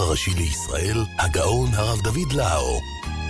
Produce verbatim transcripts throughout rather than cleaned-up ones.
הראשי לישראל, הגאון הרב דוד לאו.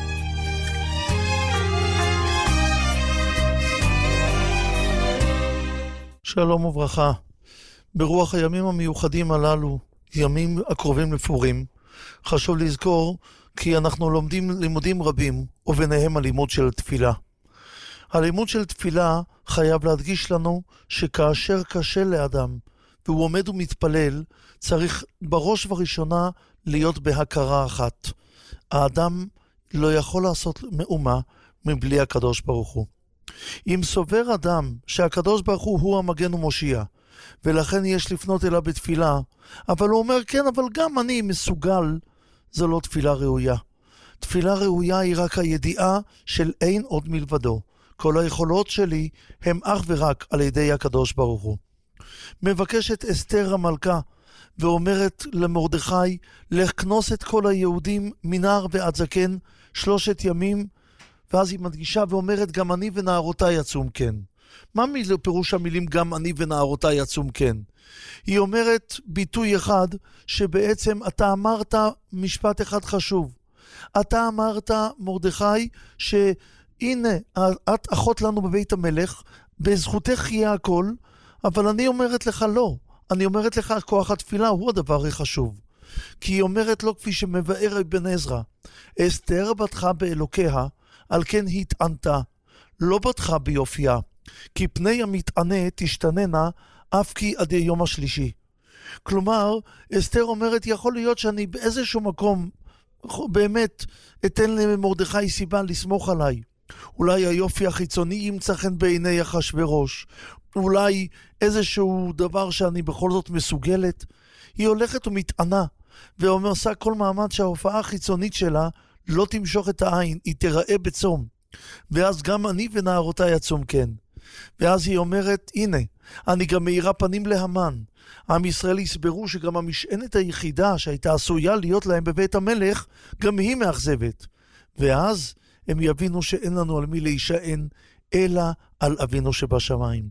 שלום וברכה. ברוח הימים המיוחדים הללו, ימים הקרובים לפורים, חשוב לזכור כי אנחנו לומדים לימודים רבים, וביניהם הלימוד של תפילה. הלימוד של תפילה חייב להדגיש לנו שכאשר קשה לאדם, והוא עומד ומתפלל, צריך בראש וראשונה להיות בהכרה אחת. האדם לא יכול לעשות מאומה מבלי הקדוש ברוך הוא. אם סובר אדם שהקדוש ברוך הוא הוא המגן ומושיע, ולכן יש לפנות אליו בתפילה, אבל הוא אומר כן, אבל גם אני מסוגל, זו לא תפילה ראויה. תפילה ראויה היא רק הידיעה של אין עוד מלבדו. כל היכולות שלי הם אך ורק על ידי הקדוש ברוך הוא. מבקשת אסתר המלכה ואומרת למרדכי לכנוס את כל היהודים מנער ועד זקן שלושת ימים, ואז היא מדגישה ואומרת גם אני ונערותי יצום כן. מה פירוש המילים גם אני ונערותי יצום כן? היא אומרת ביטוי אחד שבעצם אתה אמרת משפט אחד חשוב. אתה אמרת מרדכי שהנה את אחות לנו בבית המלך, בזכותך יהיה הכל, אבל אני אומרת לך לא. אני אומרת לך כוח התפילה הוא הדבר החשוב. כי היא אומרת לו כפי שמבאר אבן עזרא, אסתר בתך באלוקיה, על כן התענתה, לא בתך ביופייה, כי פני המתענה תשתננה אף כי עד יום השלישי. כלומר, אסתר אומרת, יכול להיות שאני באיזשהו מקום באמת אתן למרדכי סיבה לסמוך עליי. אולי היופי החיצוני ימצא חן בעיני אחשוורוש, אולי איזשהו דבר שאני בכל זאת מסוגלת. היא הולכת ומתענה, ועושה כל מעמד שההופעה החיצונית שלה לא תמשוך את העין, היא תראה בצום. ואז גם אני ונערותי יצום כן. ואז היא אומרת, הנה, אני גם מאירה פנים להמן. עם ישראל יסברו שגם המשענת היחידה שהייתה עשויה להיות להם בבית המלך, גם היא מאכזבת. ואז הם יבינו שאין לנו על מי להישען, אלא על אבינו שבשמיים.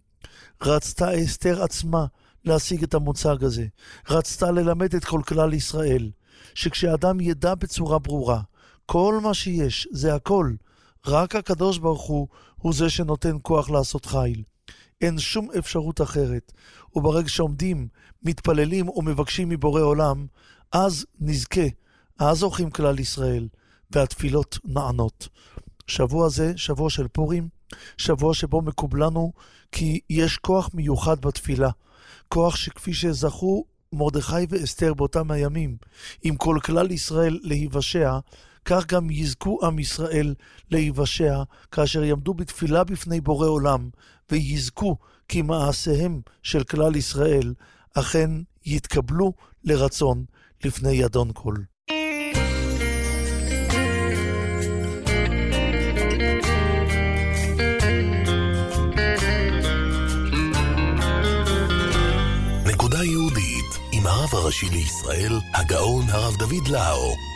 רצתה אסתר עצמה להשיג את המוצג הזה. רצתה ללמד את כל כלל ישראל, שכשאדם ידע בצורה ברורה, כל מה שיש זה הכל, רק הקדוש ברוך הוא הוא זה שנותן כוח לעשות חיל. אין שום אפשרות אחרת. וברגע שעומדים, מתפללים או מבקשים מבורא עולם, אז נזכה, אז זוכים כלל ישראל, והתפילות נענות. שבוע זה, שבוע של פורים, שבוע שבו מקובלנו, כי יש כוח מיוחד בתפילה. כוח שכפי שזכו מרדכי ואסתר באותם הימים, עם כל כלל ישראל להיוושע, כך גם יזכו עם ישראל להיוושע, כאשר יעמדו בתפילה בפני בורא עולם, ויזכו כי מעשיהם של כלל ישראל, אכן יתקבלו לרצון לפני ידון כל. נקודה יהודית עם הרב הראשי לישראל, הגאון הרב דוד לאו.